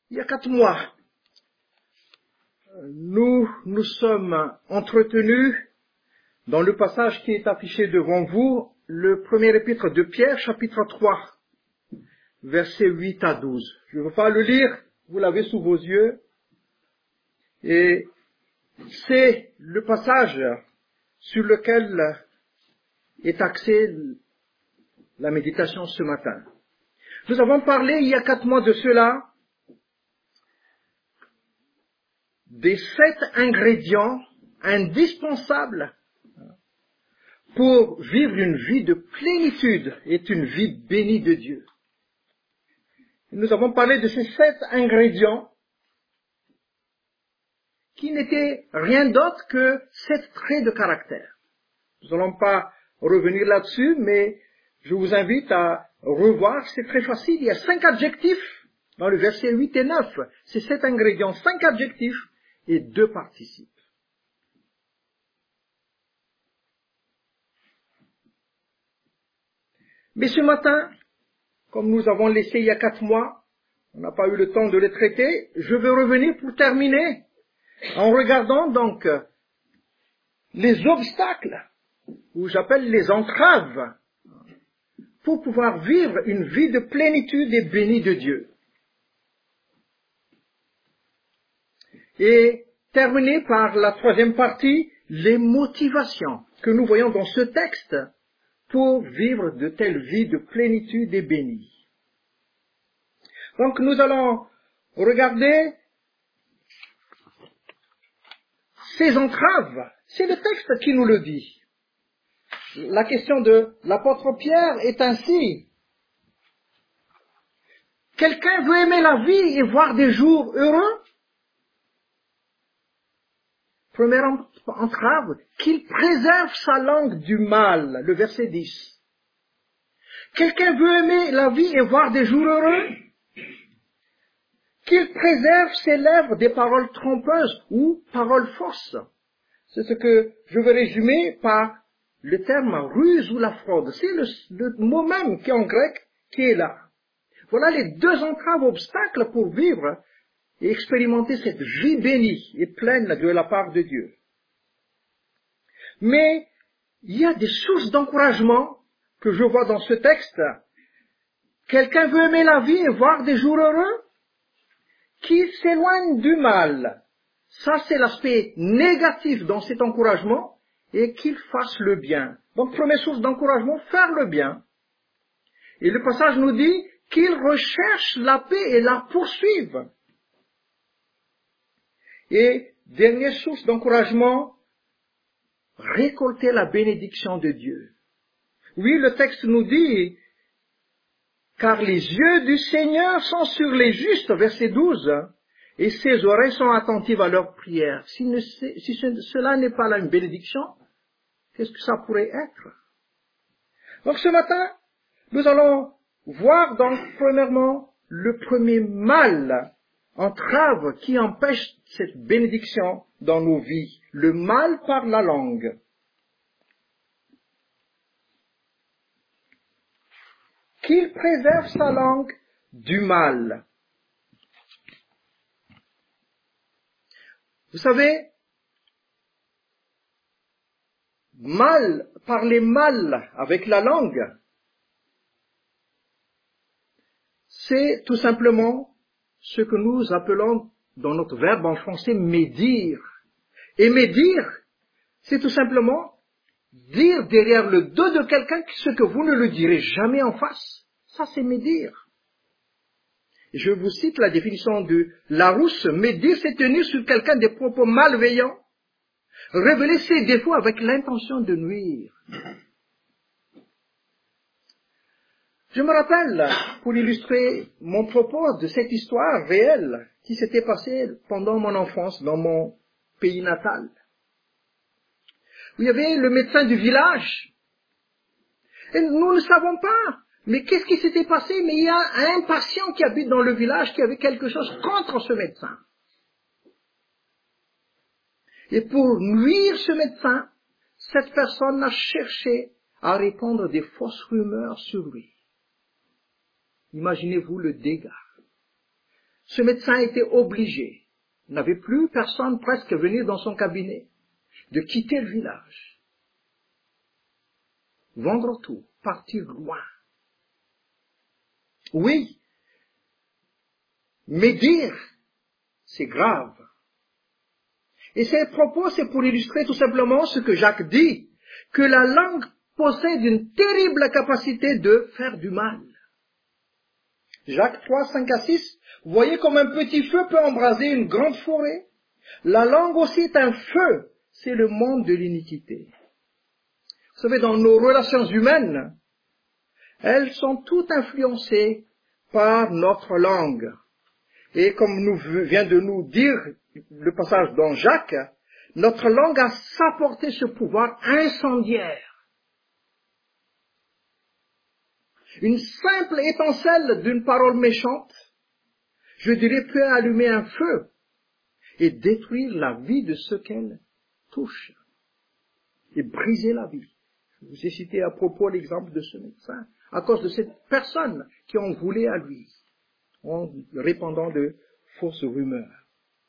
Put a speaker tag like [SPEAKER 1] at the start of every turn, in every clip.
[SPEAKER 1] Il y a 4 mois, nous nous sommes entretenus dans le passage qui est affiché devant vous, le premier épître de Pierre, chapitre 3, versets 8 à 12. Je ne veux pas le lire, vous l'avez sous vos yeux. Et c'est le passage sur lequel est axée la méditation ce matin. Nous avons parlé il y a 4 mois de cela des 7 ingrédients indispensables pour vivre une vie de plénitude et une vie bénie de Dieu. Nous avons parlé de ces 7 ingrédients qui n'étaient rien d'autre que 7 traits de caractère. Nous n'allons pas revenir là-dessus, mais je vous invite à revoir, c'est très facile. Il y a 5 adjectifs dans le verset 8 et 9. C'est 7 ingrédients, 5 adjectifs et 2 participes. Mais ce matin, comme nous avons laissé il y a 4 mois, on n'a pas eu le temps de les traiter, je veux revenir pour terminer en regardant donc les obstacles, ou j'appelle les entraves, pour pouvoir vivre une vie de plénitude et bénie de Dieu. Et terminer par la 3e partie, les motivations que nous voyons dans ce texte pour vivre de telles vies de plénitude et bénie. Donc nous allons regarder ces entraves. C'est le texte qui nous le dit. La question de l'apôtre Pierre est ainsi. Quelqu'un veut aimer la vie et voir des jours heureux? Première entrave, qu'il préserve sa langue du mal, le verset 10. Quelqu'un veut aimer la vie et voir des jours heureux? Qu'il préserve ses lèvres des paroles trompeuses ou paroles fausses. C'est ce que je veux résumer par le terme ruse ou la fraude. C'est le mot même qui est en grec qui est là. Voilà les 2 entraves obstacles pour vivre et expérimenter cette vie bénie et pleine de la part de Dieu. Mais il y a des sources d'encouragement que je vois dans ce texte. Quelqu'un veut aimer la vie et voir des jours heureux? Qu'il s'éloigne du mal. Ça, c'est l'aspect négatif dans cet encouragement, et qu'il fasse le bien. Donc, première source d'encouragement, faire le bien. Et le passage nous dit qu'il recherche la paix et la poursuive. Et dernière source d'encouragement, récolter la bénédiction de Dieu. Oui, le texte nous dit, car les yeux du Seigneur sont sur les justes, verset 12, et ses oreilles sont attentives à leurs prières. Si cela n'est pas là une bénédiction, qu'est-ce que ça pourrait être? Donc ce matin, nous allons voir donc premièrement le premier mal, entrave qui empêche cette bénédiction dans nos vies, le mal par la langue. Qu'il préserve sa langue du mal. Vous savez, parler mal avec la langue, c'est tout simplement ce que nous appelons dans notre verbe en français médire. Et médire, c'est tout simplement dire derrière le dos de quelqu'un ce que vous ne le direz jamais en face. Ça, c'est médire. Je vous cite la définition de Larousse. Médire, c'est tenir sur quelqu'un des propos malveillants, révéler ses défauts avec l'intention de nuire. Je me rappelle, pour illustrer mon propos, de cette histoire réelle qui s'était passée pendant mon enfance dans mon pays natal. Il y avait le médecin du village. Et nous ne savons pas. Mais qu'est-ce qui s'était passé? Mais il y a un patient qui habite dans le village qui avait quelque chose contre ce médecin. Et pour nuire ce médecin, cette personne a cherché à répandre des fausses rumeurs sur lui. Imaginez-vous le dégât. ce médecin était obligé, il n'avait plus personne presque venir dans son cabinet, de quitter le village, vendre tout, partir loin. Oui, mais dire, c'est grave. Et ces propos, c'est pour illustrer tout simplement ce que Jacques dit, que la langue possède une terrible capacité de faire du mal. Jacques 3, 5 à 6, vous voyez comme un petit feu peut embraser une grande forêt. La langue aussi est un feu, c'est le monde de l'iniquité. Vous savez, dans nos relations humaines, elles sont toutes influencées par notre langue. Et comme vient de nous dire le passage dans Jacques, notre langue a s'apporté ce pouvoir incendiaire. Une simple étincelle d'une parole méchante, je dirais, peut allumer un feu et détruire la vie de ceux qu'elle touche et briser la vie. Je vous ai cité à propos l'exemple de ce médecin, à cause de cette personne qui en voulait à lui, en répandant de fausses rumeurs.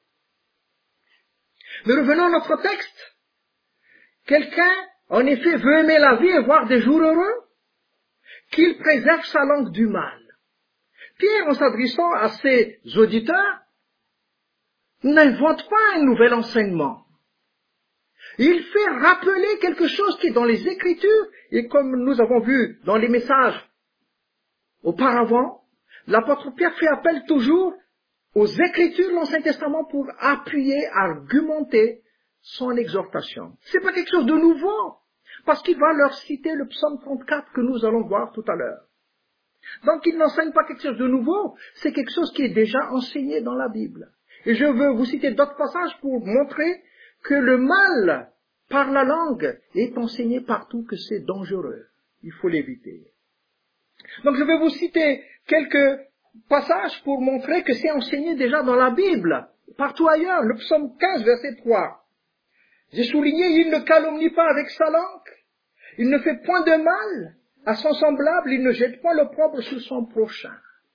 [SPEAKER 1] Mais revenons à notre texte. Quelqu'un, en effet, veut aimer la vie et voir des jours heureux, qu'il préserve sa langue du mal. Pierre, en s'adressant à ses auditeurs, n'invente pas un nouvel enseignement. Il fait rappeler quelque chose qui est dans les Écritures, et comme nous avons vu dans les messages auparavant, l'apôtre Pierre fait appel toujours aux Écritures de l'Ancien Testament pour appuyer, argumenter son exhortation. C'est pas quelque chose de nouveau, parce qu'il va leur citer le psaume 34 que nous allons voir tout à l'heure. Donc il n'enseigne pas quelque chose de nouveau, c'est quelque chose qui est déjà enseigné dans la Bible. Et je veux vous citer d'autres passages pour montrer que le mal par la langue est enseigné partout, que c'est dangereux. Il faut l'éviter. Donc je vais vous citer quelques passages pour montrer que c'est enseigné déjà dans la Bible, partout ailleurs. Le psaume 15, verset 3. J'ai souligné, il ne calomnie pas avec sa langue, il ne fait point de mal à son semblable, il ne jette point l'opprobre sur son prochain.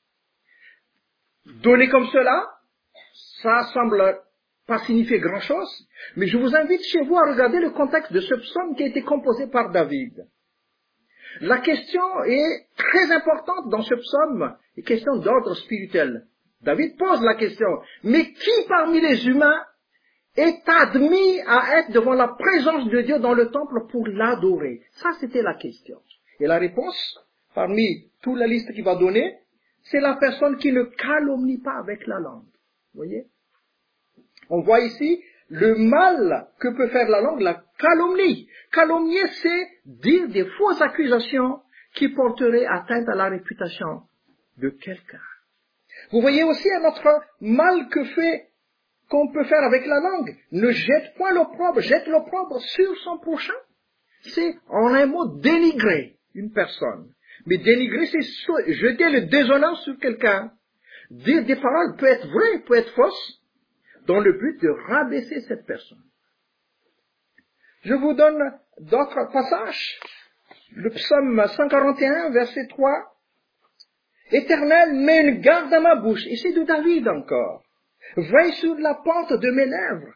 [SPEAKER 1] Donné comme cela, ça semble pas signifier grand-chose, mais je vous invite chez vous à regarder le contexte de ce psaume qui a été composé par David. La question est très importante dans ce psaume, une question d'ordre spirituel. David pose la question, mais qui parmi les humains est admis à être devant la présence de Dieu dans le temple pour l'adorer? Ça, c'était la question. Et la réponse, parmi toute la liste qu'il va donner, c'est la personne qui ne calomnie pas avec la langue. Vous voyez? On voit ici le mal que peut faire la langue, la calomnie. Calomnier, c'est dire des fausses accusations qui porteraient atteinte à la réputation de quelqu'un. Vous voyez aussi un autre mal qu'on peut faire avec la langue. Ne jette point l'opprobre, jette l'opprobre sur son prochain. C'est, en un mot, dénigrer une personne. Mais dénigrer, c'est jeter le déshonneur sur quelqu'un. Dire des paroles peut être vraies, peut être fausses, dans le but de rabaisser cette personne. Je vous donne d'autres passages. Le psaume 141, verset 3. Éternel, mets une garde à ma bouche. Et c'est de David encore. Veille sur la pente de mes lèvres.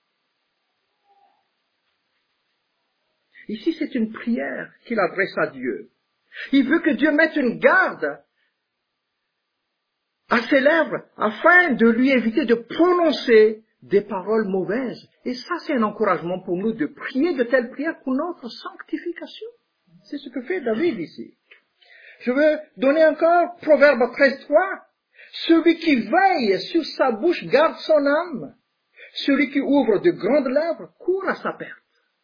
[SPEAKER 1] Ici, c'est une prière qu'il adresse à Dieu. Il veut que Dieu mette une garde à ses lèvres afin de lui éviter de prononcer des paroles mauvaises. Et ça, c'est un encouragement pour nous de prier de telles prières pour notre sanctification. C'est ce que fait David ici. Je veux donner encore Proverbe 13.3. Celui qui veille sur sa bouche garde son âme. Celui qui ouvre de grandes lèvres court à sa perte.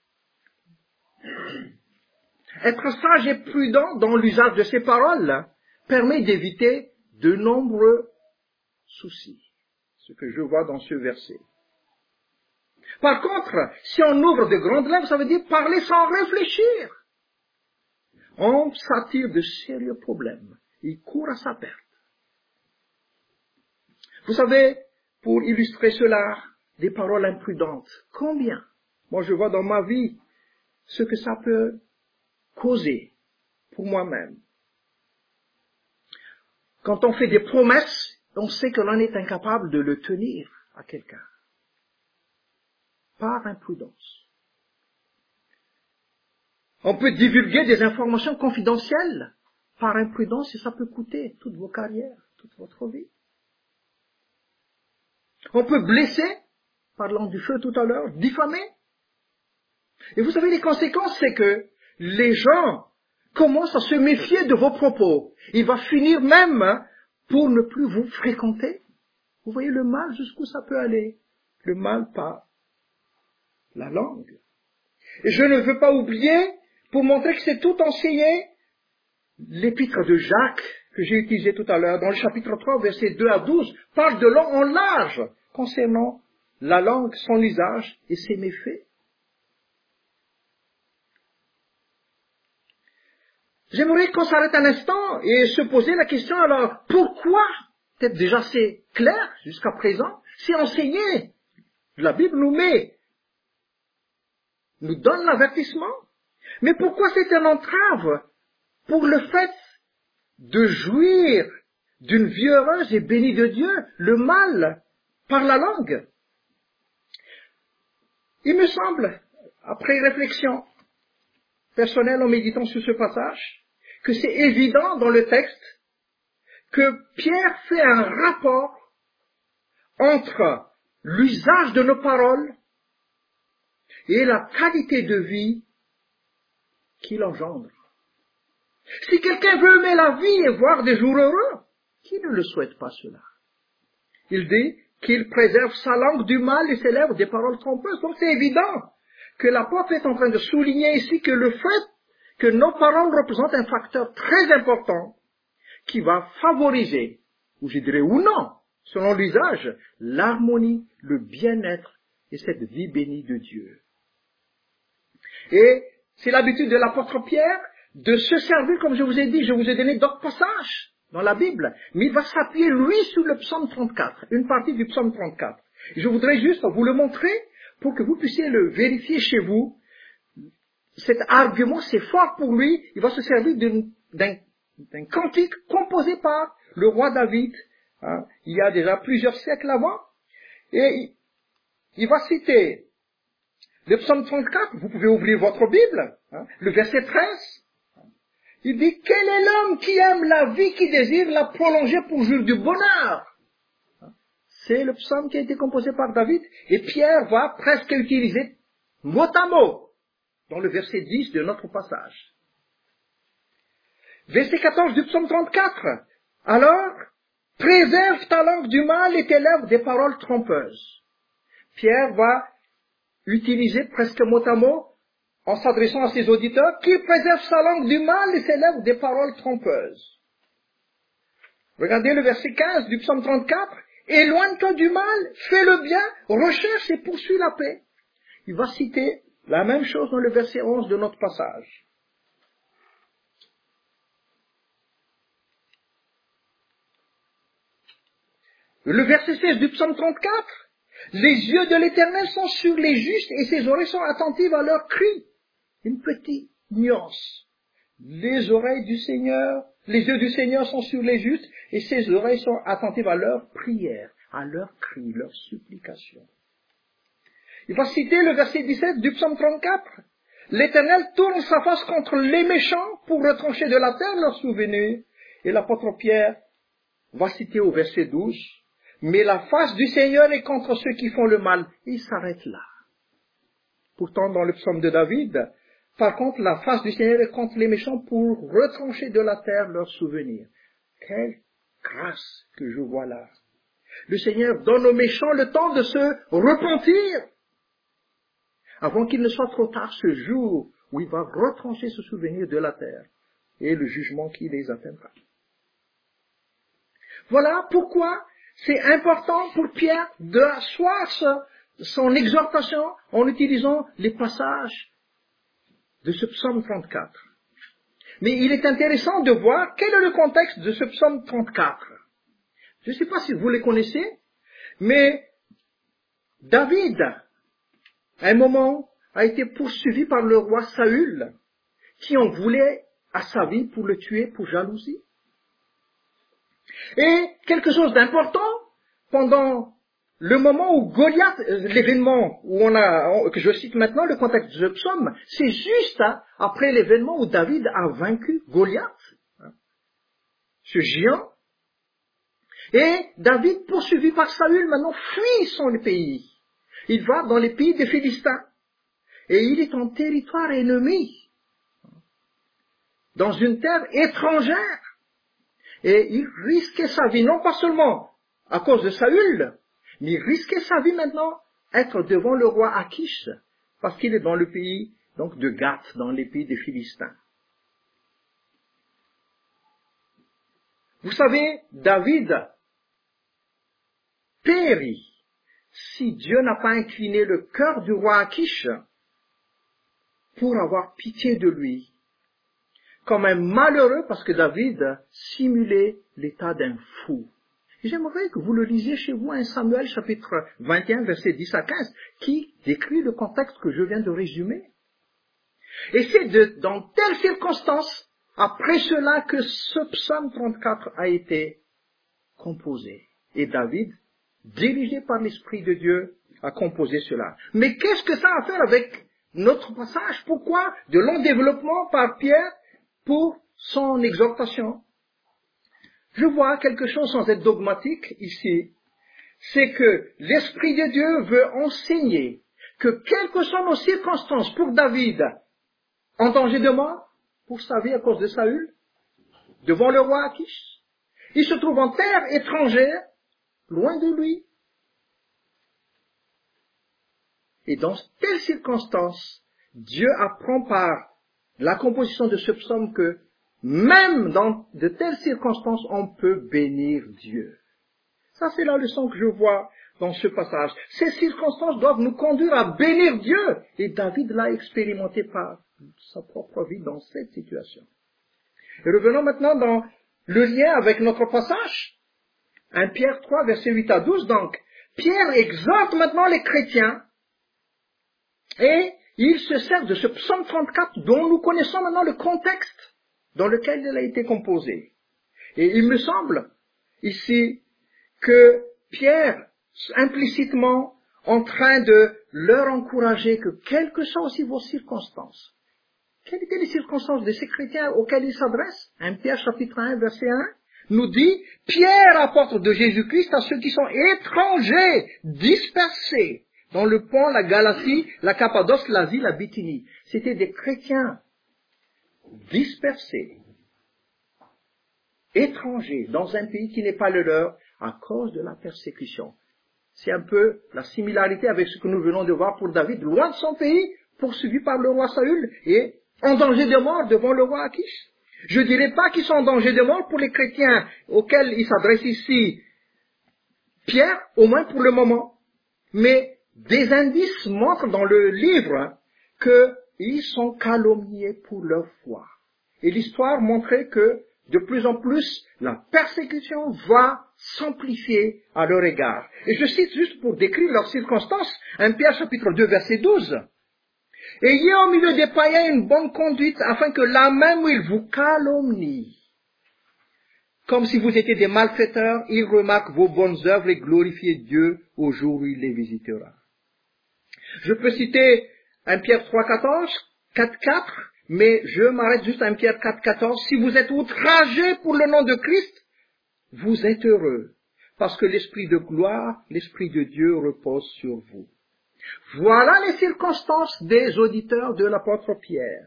[SPEAKER 1] Être sage et prudent dans l'usage de ces paroles permet d'éviter de nombreux soucis. Ce que je vois dans ce verset. Par contre, si on ouvre de grandes lèvres, ça veut dire parler sans réfléchir. On s'attire de sérieux problèmes. Il court à sa perte. Vous savez, pour illustrer cela, des paroles imprudentes. Combien? Moi, je vois dans ma vie ce que ça peut causer pour moi-même. Quand on fait des promesses, on sait que l'on est incapable de le tenir à quelqu'un. Par imprudence. On peut divulguer des informations confidentielles par imprudence et ça peut coûter toute vos carrières, toute votre vie. On peut blesser, parlant du feu tout à l'heure, diffamer. Et vous savez, les conséquences, c'est que les gens commencent à se méfier de vos propos. Il va finir même pour ne plus vous fréquenter. Vous voyez le mal jusqu'où ça peut aller. Le mal par la langue. Et je ne veux pas oublier, pour montrer que c'est tout enseigné, l'épître de Jacques, que j'ai utilisé tout à l'heure, dans le chapitre 3, versets 2 à 12, parle de long en large concernant la langue, son usage et ses méfaits. J'aimerais qu'on s'arrête un instant et se poser la question, alors, pourquoi, peut-être déjà c'est clair jusqu'à présent, c'est enseigné. La Bible nous donne l'avertissement. Mais pourquoi c'est une entrave pour le fait de jouir d'une vie heureuse et bénie de Dieu, le mal par la langue? Il me semble, après réflexion personnelle en méditant sur ce passage, que c'est évident dans le texte que Pierre fait un rapport entre l'usage de nos paroles et la qualité de vie qu'il engendre. Si quelqu'un veut aimer la vie et voir des jours heureux, qui ne le souhaite pas cela? Il dit qu'il préserve sa langue du mal et ses lèvres des paroles trompeuses. Donc c'est évident que l'apôtre est en train de souligner ici que le fait que nos paroles représentent un facteur très important qui va favoriser, ou je dirais ou non, selon l'usage, l'harmonie, le bien-être et cette vie bénie de Dieu. Et c'est l'habitude de l'apôtre Pierre de se servir, comme je vous ai dit, je vous ai donné d'autres passages dans la Bible, mais il va s'appuyer, lui, sur le psaume 34, une partie du psaume 34. Je voudrais juste vous le montrer pour que vous puissiez le vérifier chez vous. Cet argument, c'est fort pour lui. Il va se servir d'un cantique composé par le roi David, il y a déjà plusieurs siècles avant. Et il va citer le psaume 34, vous pouvez ouvrir votre Bible, le verset 13. Il dit, quel est l'homme qui aime la vie, qui désire la prolonger pour jouir du bonheur? C'est le psaume qui a été composé par David, et Pierre va presque utiliser mot à mot dans le verset 10 de notre passage. Verset 14 du psaume 34. Alors, préserve ta langue du mal et tes lèvres des paroles trompeuses. Pierre va utiliser presque mot à mot, en s'adressant à ses auditeurs, qui préserve sa langue du mal et ses lèvres des paroles trompeuses. Regardez le verset 15 du psaume 34. Éloigne-toi du mal, fais le bien, recherche et poursuis la paix. Il va citer la même chose dans le verset 11 de notre passage. Le verset 16 du psaume 34. Les yeux de l'Éternel sont sur les justes et ses oreilles sont attentives à leurs cris. Une petite nuance. Les oreilles du Seigneur, les yeux du Seigneur sont sur les justes et ses oreilles sont attentives à leurs prières, à leurs cris, leurs supplications. Il va citer le verset 17 du psaume 34. L'Éternel tourne sa face contre les méchants pour retrancher de la terre leurs souvenirs. Et l'apôtre Pierre va citer au verset 12. Mais la face du Seigneur est contre ceux qui font le mal. Il s'arrête là. Pourtant, dans le psaume de David, par contre, la face du Seigneur est contre les méchants pour retrancher de la terre leurs souvenirs. Quelle grâce que je vois là. Le Seigneur donne aux méchants le temps de se repentir, avant qu'il ne soit trop tard ce jour où il va retrancher ce souvenir de la terre et le jugement qui les atteindra. Voilà pourquoi c'est important pour Pierre d'asseoir son exhortation en utilisant les passages de ce psaume 34. Mais il est intéressant de voir quel est le contexte de ce psaume 34. Je ne sais pas si vous les connaissez, mais David, à un moment, a été poursuivi par le roi Saül, qui en voulait à sa vie pour le tuer pour jalousie. Et quelque chose d'important, pendant le moment où Goliath, l'événement que je cite maintenant, le contexte de ce psaume, c'est juste après l'événement où David a vaincu Goliath, ce géant. Et David, poursuivi par Saül, maintenant fuit son pays. Il va dans les pays des Philistins. Et il est en territoire ennemi, dans une terre étrangère. Et il risquait sa vie, non pas seulement à cause de Saül, mais il risquait sa vie maintenant être devant le roi Akish, parce qu'il est dans le pays donc de Gath, dans les pays des Philistins. Vous savez, David périt si Dieu n'a pas incliné le cœur du roi Akish pour avoir pitié de lui, comme un malheureux, parce que David simulait l'état d'un fou. J'aimerais que vous le lisiez chez vous, 1 Samuel chapitre 21, versets 10 à 15, qui décrit le contexte que je viens de résumer. Et c'est dans telles circonstances, après cela, que ce psaume 34 a été composé. Et David, dirigé par l'Esprit de Dieu, a composé cela. Mais qu'est-ce que ça a à faire avec notre passage? Pourquoi de long développement par Pierre pour son exhortation? Je vois quelque chose sans être dogmatique ici. C'est que l'Esprit de Dieu veut enseigner que quelles que soient nos circonstances pour David, en danger de mort, pour sa vie à cause de Saül, devant le roi Akish, il se trouve en terre étrangère, loin de lui. Et dans telles circonstances, Dieu apprend par la composition de ce psaume que même dans de telles circonstances, on peut bénir Dieu. Ça, c'est la leçon que je vois dans ce passage. Ces circonstances doivent nous conduire à bénir Dieu. Et David l'a expérimenté par sa propre vie dans cette situation. Et revenons maintenant dans le lien avec notre passage. 1 Pierre 3, versets 8 à 12. Donc, Pierre exhorte maintenant les chrétiens et il se sert de ce psaume 34 dont nous connaissons maintenant le contexte dans lequel il a été composé. Et il me semble ici que Pierre, implicitement, en train de leur encourager que quelles que soient aussi vos circonstances, quelles étaient les circonstances de ces chrétiens auxquels il s'adresse? 1 Pierre chapitre 1, verset 1, nous dit, Pierre, apôtre de Jésus-Christ, à ceux qui sont étrangers, dispersés, dans le Pont, la Galatie, la Cappadoce, l'Asie, la Bithynie. C'était des chrétiens dispersés, étrangers, dans un pays qui n'est pas le leur, à cause de la persécution. C'est un peu la similarité avec ce que nous venons de voir pour David, loin de son pays, poursuivi par le roi Saül, et en danger de mort devant le roi Akish. Je ne dirais pas qu'ils sont en danger de mort pour les chrétiens auxquels il s'adresse ici Pierre, au moins pour le moment. Mais des indices montrent dans le livre qu'ils sont calomniés pour leur foi. Et l'histoire montrait que de plus en plus, la persécution va s'amplifier à leur égard. Et je cite juste pour décrire leurs circonstances, 1 Pierre chapitre 2 verset 12. Ayez au milieu des païens une bonne conduite, afin que là même où ils vous calomnient, comme si vous étiez des malfaiteurs, ils remarquent vos bonnes œuvres et glorifient Dieu au jour où il les visitera. Je peux citer 1 Pierre 3, 14, 4, 4, mais je m'arrête juste à 1 Pierre 4, 14. Si vous êtes outragés pour le nom de Christ, vous êtes heureux, parce que l'Esprit de gloire, l'Esprit de Dieu repose sur vous. Voilà les circonstances des auditeurs de l'apôtre Pierre.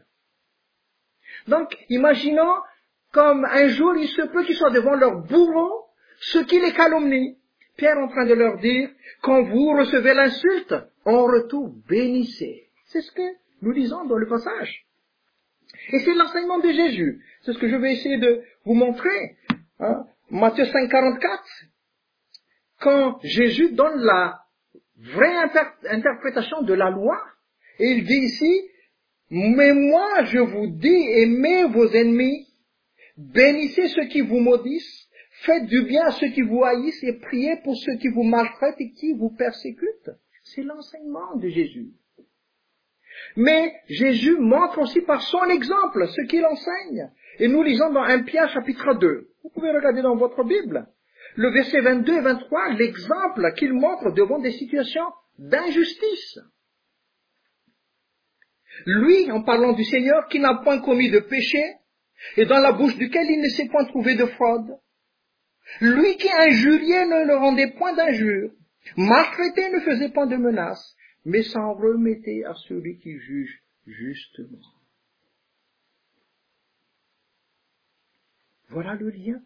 [SPEAKER 1] Donc, imaginons comme un jour il se peut qu'ils soient devant leur bourreau, ceux qui les calomnient. Pierre est en train de leur dire, quand vous recevez l'insulte, en retour bénissez. C'est ce que nous lisons dans le passage. Et c'est l'enseignement de Jésus. C'est ce que je vais essayer de vous montrer. Matthieu 5, 44. Quand Jésus donne la vraie interprétation de la loi, et il dit ici, mais moi je vous dis, aimez vos ennemis, bénissez ceux qui vous maudissent, faites du bien à ceux qui vous haïssent et priez pour ceux qui vous maltraitent et qui vous persécutent. C'est l'enseignement de Jésus. Mais Jésus montre aussi par son exemple ce qu'il enseigne. Et nous lisons dans 1 Pierre chapitre 2, Vous pouvez regarder dans votre Bible. Le verset 22 et 23, l'exemple qu'il montre devant des situations d'injustice. Lui, en parlant du Seigneur, qui n'a point commis de péché, et dans la bouche duquel il ne s'est point trouvé de fraude. Lui qui injuriait ne le rendait point d'injure, maltraitait ne faisait point de menaces, mais s'en remettait à celui qui juge justement. Voilà le lien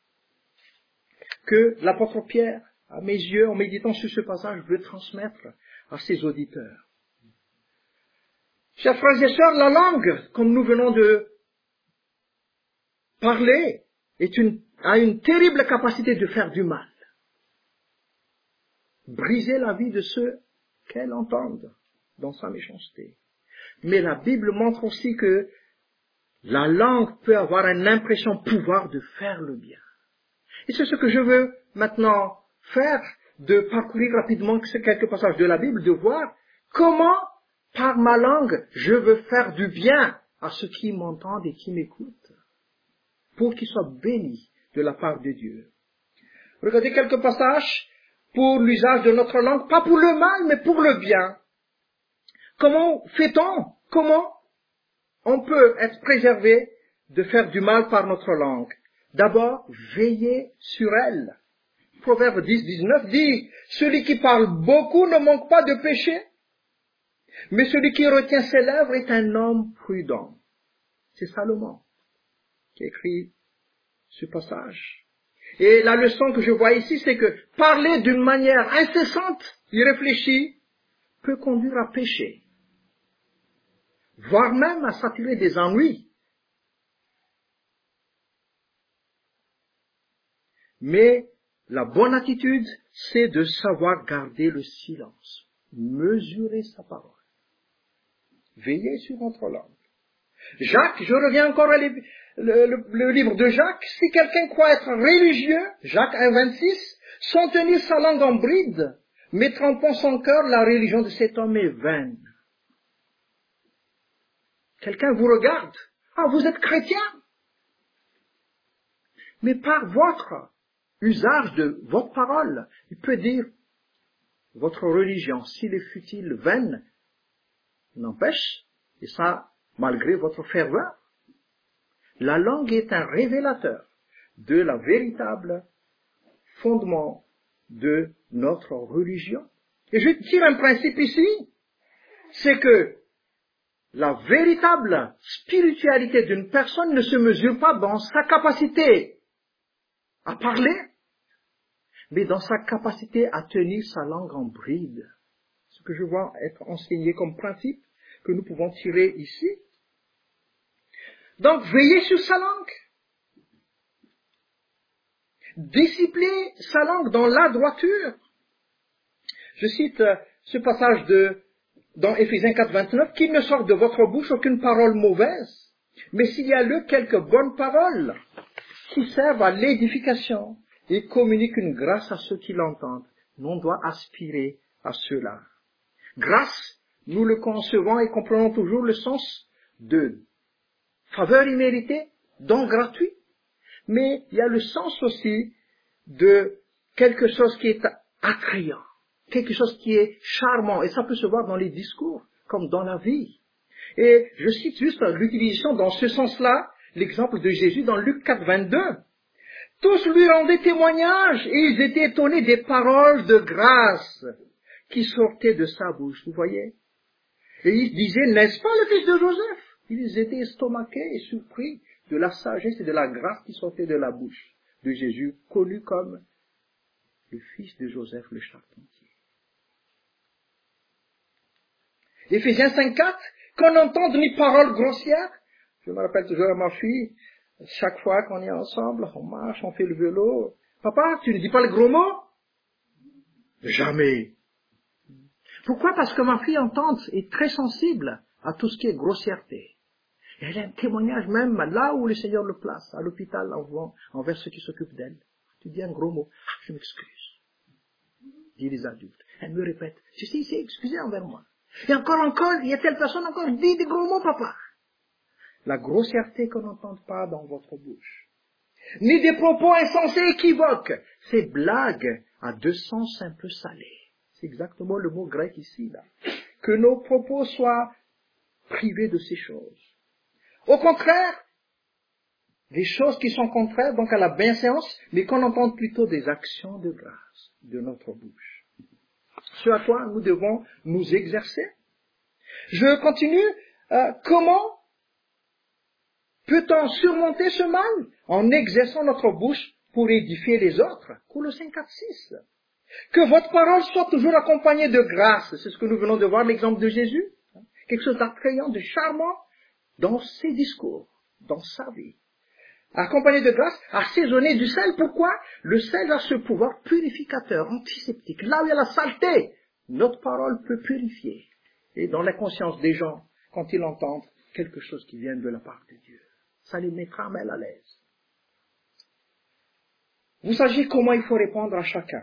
[SPEAKER 1] que l'apôtre Pierre, à mes yeux, en méditant sur ce passage, veut transmettre à ses auditeurs. Chers frères et sœurs, la langue, comme nous venons de parler, a une terrible capacité de faire du mal. Briser la vie de ceux qu'elle entend dans sa méchanceté. Mais la Bible montre aussi que la langue peut avoir une impression pouvoir de faire le bien. Et c'est ce que je veux maintenant faire, de parcourir rapidement quelques passages de la Bible, de voir comment, par ma langue, je veux faire du bien à ceux qui m'entendent et qui m'écoutent, pour qu'ils soient bénis de la part de Dieu. Regardez quelques passages pour l'usage de notre langue, pas pour le mal, mais pour le bien. Comment fait-on? Comment on peut être préservé de faire du mal par notre langue? D'abord, veillez sur elle. Proverbe 10, 19 dit, celui qui parle beaucoup ne manque pas de péché, mais celui qui retient ses lèvres est un homme prudent. C'est Salomon qui écrit ce passage. Et la leçon que je vois ici, c'est que parler d'une manière incessante, irréfléchie, peut conduire à pécher, voire même à s'attirer des ennuis. Mais la bonne attitude, c'est de savoir garder le silence, mesurer sa parole, veiller sur notre langue. Jacques, je reviens encore à le livre de Jacques, si quelqu'un croit être religieux, Jacques 1,26, sans tenir sa langue en bride, mais trempant son cœur, la religion de cet homme est vaine. Quelqu'un vous regarde, ah, vous êtes chrétien, mais par votre usage de votre parole, il peut dire, votre religion, s'il est futile, vaine, n'empêche, et ça, malgré votre ferveur. La langue est un révélateur de la véritable fondement de notre religion. Et je tire un principe ici, c'est que la véritable spiritualité d'une personne ne se mesure pas dans sa capacité à parler, mais dans sa capacité à tenir sa langue en bride. Ce que je vois être enseigné comme principe que nous pouvons tirer ici. Donc, veillez sur sa langue. Disciplinez sa langue dans la droiture. Je cite ce passage dans Éphésiens 4, 29, qu'il ne sorte de votre bouche aucune parole mauvaise, mais s'il y a là quelques bonnes paroles qui servent à l'édification et communiquent une grâce à ceux qui l'entendent. On doit aspirer à cela. Grâce, nous le concevons et comprenons toujours le sens de faveur imméritée, don gratuit, mais il y a le sens aussi de quelque chose qui est attrayant, quelque chose qui est charmant, et ça peut se voir dans les discours, comme dans la vie. Et je cite juste l'utilisation dans ce sens-là, l'exemple de Jésus dans Luc 4, 22. Tous lui rendaient témoignage, et ils étaient étonnés des paroles de grâce qui sortaient de sa bouche, vous voyez. Et ils disaient, n'est-ce pas le fils de Joseph? Ils étaient estomaqués et surpris de la sagesse et de la grâce qui sortait de la bouche de Jésus, connu comme le fils de Joseph le charpentier. Éphésiens 5.4, qu'on n'entende ni paroles grossières. Je me rappelle toujours à ma fille, chaque fois qu'on est ensemble, on marche, on fait le vélo. Papa, tu ne dis pas le gros mot? Jamais. Pourquoi? Parce que ma fille entende est très sensible à tout ce qui est grossièreté. Et elle a un témoignage même là où le Seigneur le place, à l'hôpital, envers ceux qui s'occupent d'elle. Tu dis un gros mot, je m'excuse, dit les adultes. Elle me répète, tu sais, c'est excusé envers moi. Et encore, il y a telle personne encore, dis des gros mots, papa. La grossièreté qu'on n'entende pas dans votre bouche. ni des propos insensés équivoques. Ces blagues à 200 simples salés. C'est exactement le mot grec ici, là. Que nos propos soient privés de ces choses. Au contraire, des choses qui sont contraires donc à la bienséance, mais qu'on entende plutôt des actions de grâce de notre bouche. Ce à quoi nous devons nous exercer. Je continue. Comment peut-on surmonter ce mal? En exerçant notre bouche pour édifier les autres. Colossiens 4:6. Que votre parole soit toujours accompagnée de grâce. C'est ce que nous venons de voir, l'exemple de Jésus. Quelque chose d'attrayant, de charmant dans ses discours, dans sa vie. Accompagné de grâce, assaisonné du sel. Pourquoi? Le sel a ce pouvoir purificateur, antiseptique. Là où il y a la saleté, notre parole peut purifier. Et dans la conscience des gens, quand ils entendent quelque chose qui vient de la part de Dieu, ça les mettra mal à l'aise. Vous savez comment il faut répondre à chacun.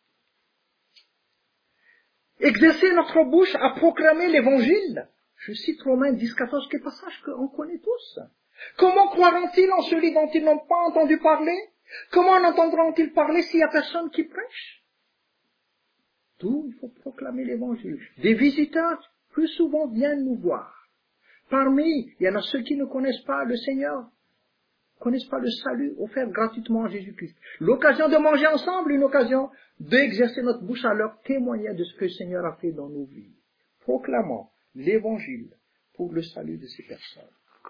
[SPEAKER 1] Exercer notre bouche à proclamer l'évangile. Je cite Romains 10:14, quel passage qu'on connaît tous. Comment croiront-ils en celui dont ils n'ont pas entendu parler? Comment en entendront-ils parler s'il n'y a personne qui prêche? D'où il faut proclamer l'évangile. Des visiteurs, plus souvent, viennent nous voir. Parmi, il y en a ceux qui ne connaissent pas le Seigneur, ne connaissent pas le salut offert gratuitement à Jésus-Christ. L'occasion de manger ensemble, une occasion d'exercer notre bouche à leur témoigner de ce que le Seigneur a fait dans nos vies. Proclamons l'évangile pour le salut de ces personnes.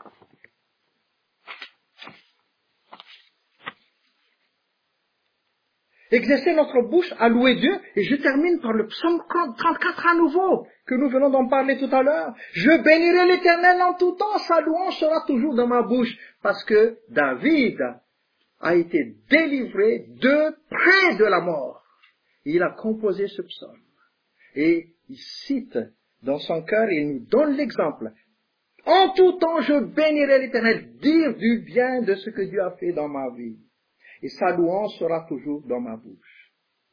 [SPEAKER 1] Exercer notre bouche à louer Dieu, et je termine par le psaume 34 à nouveau, que nous venons d'en parler tout à l'heure. Je bénirai l'Éternel en tout temps, sa louange sera toujours dans ma bouche, parce que David a été délivré de près de la mort. Il a composé ce psaume. Et il cite dans son cœur, et il nous donne l'exemple. En tout temps, je bénirai l'Éternel, dire du bien de ce que Dieu a fait dans ma vie. Et sa louange sera toujours dans ma bouche.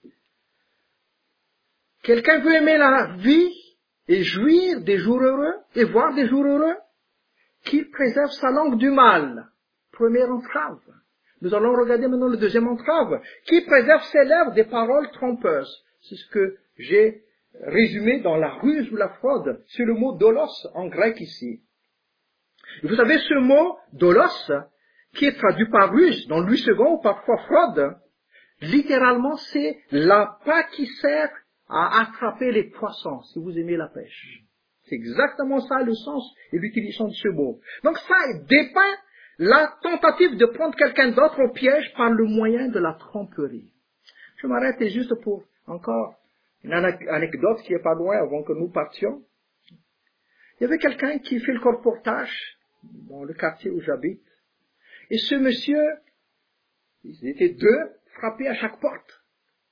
[SPEAKER 1] Quelqu'un veut aimer la vie et jouir des jours heureux et voir des jours heureux? Qu'il préserve sa langue du mal. Première entrave. Nous allons regarder maintenant le deuxième entrave. Qui préserve ses lèvres des paroles trompeuses. C'est ce que j'ai résumé dans la ruse ou la fraude. C'est le mot dolos en grec ici. Et vous savez, ce mot dolos, qui est traduit par ruse, dans Louis II ou parfois fraude, littéralement c'est l'appât qui sert à attraper les poissons, si vous aimez la pêche. C'est exactement ça le sens et l'utilisation de ce mot. Donc ça dépeint la tentative de prendre quelqu'un d'autre au piège par le moyen de la tromperie. Je m'arrête juste pour encore une anecdote qui est pas loin avant que nous partions. Il y avait quelqu'un qui fait le colportage dans le quartier où j'habite. Et ce monsieur, ils étaient deux, frappés à chaque porte.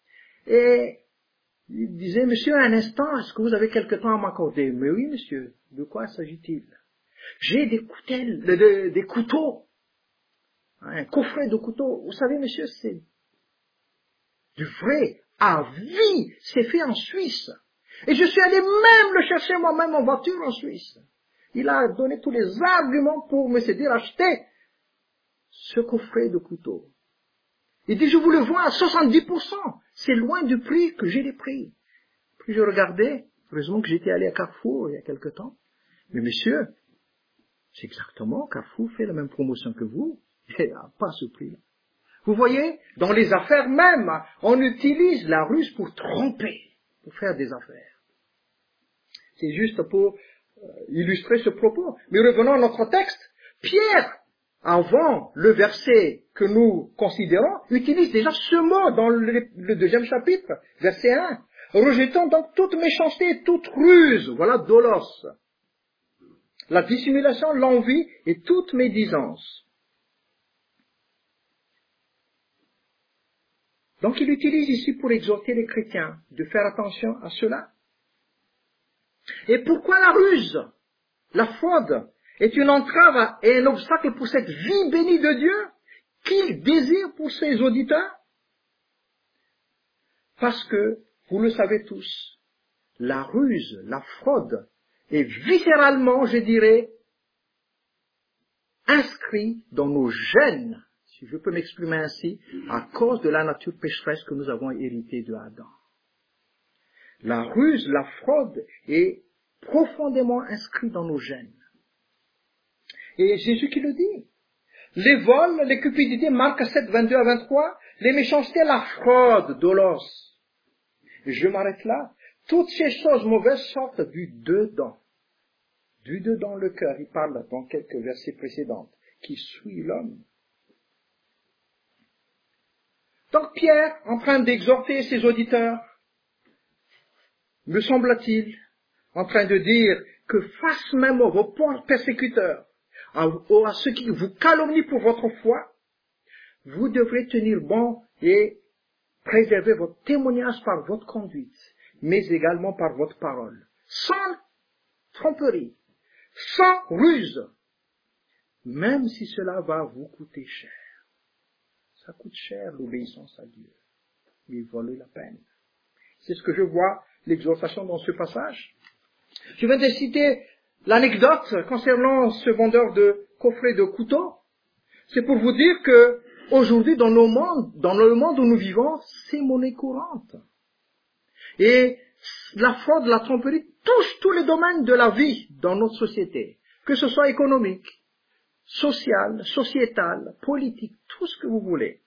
[SPEAKER 1] Et il disait, monsieur, un instant, est-ce que vous avez quelque temps à m'accorder? Mais oui, monsieur, de quoi s'agit-il? J'ai des couteaux, un coffret de couteaux. Vous savez, monsieur, c'est du vrai, à vie, c'est fait en Suisse. Et je suis allé même le chercher moi-même en voiture en Suisse. Il a donné tous les arguments pour me dire acheter ce coffret de couteaux. Il dit, je vous le vends à 70%. C'est loin du prix que j'ai les prix. Puis je regardais, heureusement que j'étais allé à Carrefour il y a quelque temps. Mais monsieur, c'est exactement, Carrefour fait la même promotion que vous. Il n'a pas ce prix-là. Vous voyez, dans les affaires même, on utilise la ruse pour tromper, pour faire des affaires. C'est juste pour illustrer ce propos. Mais revenons à notre texte. Pierre, avant le verset que nous considérons, utilise déjà ce mot dans le deuxième chapitre, verset 1. Rejetant donc toute méchanceté et toute ruse, voilà dolos, la dissimulation, l'envie et toute médisance. Donc il utilise ici pour exhorter les chrétiens de faire attention à cela. Et pourquoi la ruse, la fraude, est une entrave et un obstacle pour cette vie bénie de Dieu qu'il désire pour ses auditeurs? Parce que, vous le savez tous, la ruse, la fraude est viscéralement, je dirais, inscrit dans nos gènes, si je peux m'exprimer ainsi, à cause de la nature pécheresse que nous avons héritée de Adam. La ruse, la fraude est profondément inscrite dans nos gènes. Et Jésus qui le dit. Les vols, les cupidités, Marc 7, 22 à 23, les méchancetés, la fraude, dolos. Et je m'arrête là. Toutes ces choses mauvaises sortent du dedans. Du dedans le cœur, il parle dans quelques versets précédents, qui suit l'homme. Donc Pierre, en train d'exhorter ses auditeurs, me semble-t-il, en train de dire que face même à vos persécuteurs, à ceux qui vous calomnient pour votre foi, vous devrez tenir bon et préserver votre témoignage par votre conduite, mais également par votre parole, sans tromperie, sans ruse, même si cela va vous coûter cher. Ça coûte cher l'obéissance à Dieu, mais il vaut la peine. C'est ce que je vois, l'exhortation dans ce passage. Je viens de citer l'anecdote concernant ce vendeur de coffrets de couteaux. C'est pour vous dire que aujourd'hui, dans le monde où nous vivons, c'est monnaie courante. Et la fraude, la tromperie touche tous les domaines de la vie dans notre société, que ce soit économique, social, sociétal, politique, tout ce que vous voulez.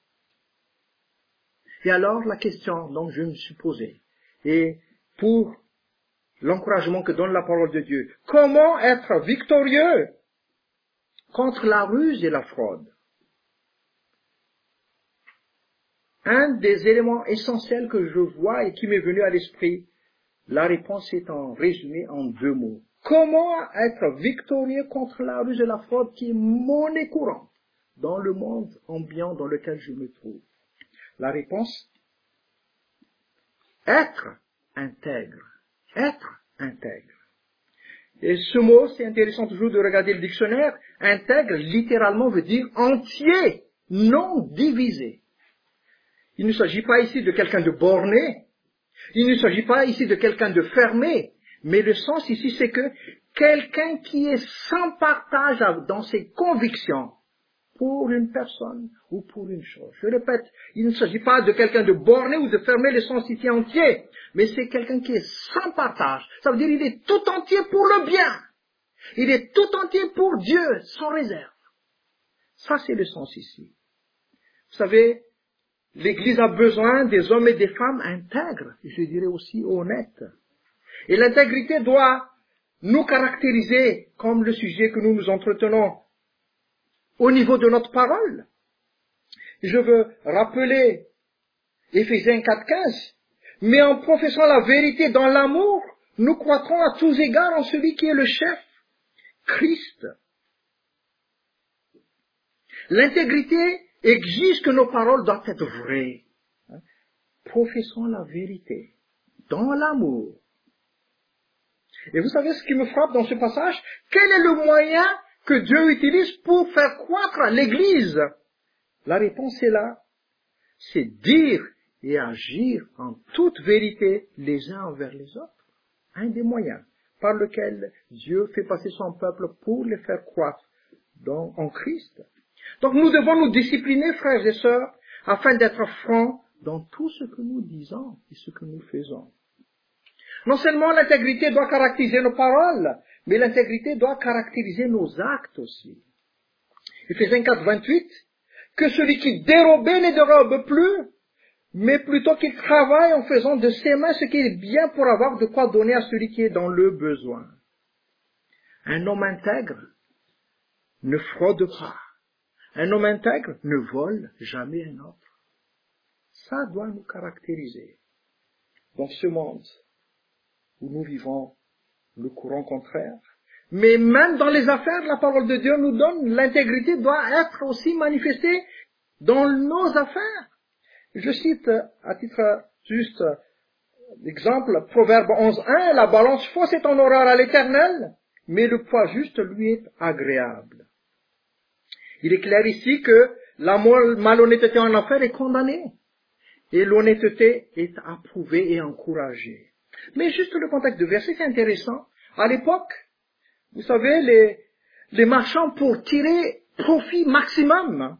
[SPEAKER 1] Et alors, la question dont je me suis posée, et pour l'encouragement que donne la parole de Dieu, comment être victorieux contre la ruse et la fraude? Un des éléments essentiels que je vois et qui m'est venu à l'esprit, la réponse est en résumé en 2 mots. Comment être victorieux contre la ruse et la fraude qui est monnaie courante dans le monde ambiant dans lequel je me trouve? La réponse, être intègre. Être intègre. Et ce mot, c'est intéressant toujours de regarder le dictionnaire. Intègre, littéralement, veut dire entier, non divisé. Il ne s'agit pas ici de quelqu'un de borné. Il ne s'agit pas ici de quelqu'un de fermé. Mais le sens ici, c'est que quelqu'un qui est sans partage dans ses convictions pour une personne ou pour une chose. Je répète, il ne s'agit pas de quelqu'un de borné ou de fermé, le sens ici entier. Mais c'est quelqu'un qui est sans partage. Ça veut dire qu'il est tout entier pour le bien. Il est tout entier pour Dieu, sans réserve. Ça, c'est le sens ici. Vous savez, l'Église a besoin des hommes et des femmes intègres, je dirais aussi honnêtes. Et l'intégrité doit nous caractériser comme le sujet que nous nous entretenons au niveau de notre parole. Je veux rappeler Éphésiens 4,15. Mais en professant la vérité dans l'amour, nous croîtrons à tous égards en celui qui est le chef, Christ. L'intégrité exige que nos paroles doivent être vraies. Professons la vérité dans l'amour. Et vous savez ce qui me frappe dans ce passage? Quel est le moyen que Dieu utilise pour faire croître l'Église? La réponse est là. C'est dire et agir en toute vérité les uns envers les autres. Un des moyens par lequel Dieu fait passer son peuple pour les faire croître en Christ. Donc nous devons nous discipliner, frères et sœurs, afin d'être francs dans tout ce que nous disons et ce que nous faisons. Non seulement l'intégrité doit caractériser nos paroles, mais l'intégrité doit caractériser nos actes aussi. Éphésiens 4, 28, que celui qui dérobait ne dérobe plus, mais plutôt qu'il travaille en faisant de ses mains ce qui est bien pour avoir de quoi donner à celui qui est dans le besoin. Un homme intègre ne fraude pas. Un homme intègre ne vole jamais un autre. Ça doit nous caractériser. Dans ce monde où nous vivons le courant contraire, mais même dans les affaires, la parole de Dieu nous donne, l'intégrité doit être aussi manifestée dans nos affaires. Je cite à titre juste d'exemple, Proverbe 11.1, la balance fausse est en horreur à l'Éternel, mais le poids juste lui est agréable. Il est clair ici que la malhonnêteté en affaires est condamnée et l'honnêteté est approuvée et encouragée. Mais juste le contexte de verset, c'est intéressant. À l'époque, vous savez, les marchands, pour tirer profit maximum,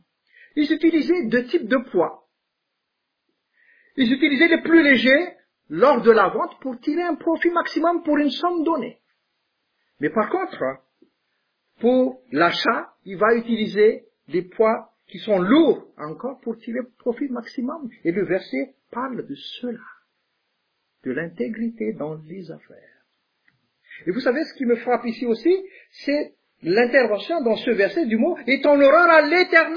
[SPEAKER 1] Ils utilisaient deux types de poids. Ils utilisaient les plus légers lors de la vente pour tirer un profit maximum pour une somme donnée. Mais par contre, pour l'achat, il va utiliser des poids qui sont lourds encore pour tirer profit maximum. Et le verset parle de cela, de l'intégrité dans les affaires. Et vous savez ce qui me frappe ici aussi, c'est l'intervention dans ce verset du mot « et ton horreur à l'Éternel ».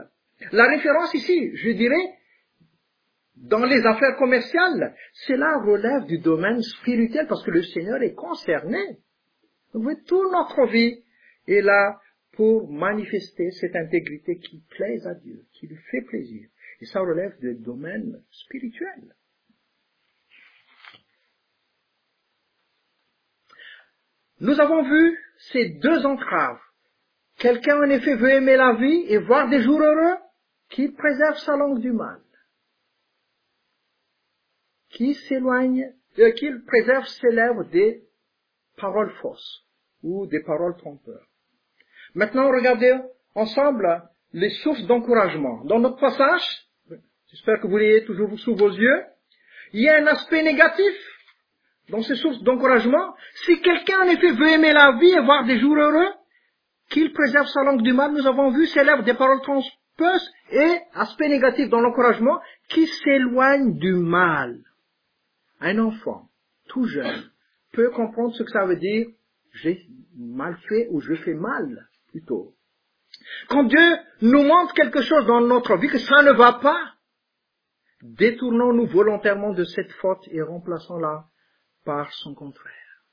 [SPEAKER 1] La référence ici, je dirais, dans les affaires commerciales, cela relève du domaine spirituel parce que le Seigneur est concerné. Donc, toute notre vie est là pour manifester cette intégrité qui plaise à Dieu, qui lui fait plaisir. Et ça relève du domaine spirituel. Nous avons vu ces deux entraves. Quelqu'un en effet veut aimer la vie et voir des jours heureux, qu'il préserve sa langue du mal. Qu'il préserve ses lèvres des paroles fausses ou des paroles trompeurs. Maintenant, regardez ensemble les sources d'encouragement. Dans notre passage, j'espère que vous l'ayez toujours sous vos yeux, il y a un aspect négatif dans ces sources d'encouragement. Si quelqu'un en effet veut aimer la vie et voir des jours heureux, qu'il préserve sa langue du mal, nous avons vu, ses lèvres des paroles trompeuses, et aspect négatif dans l'encouragement, qui s'éloigne du mal. Un enfant, tout jeune, peut comprendre ce que ça veut dire, j'ai mal fait ou je fais mal, plutôt. Quand Dieu nous montre quelque chose dans notre vie que ça ne va pas, détournons-nous volontairement de cette faute et remplaçons-la par son contraire.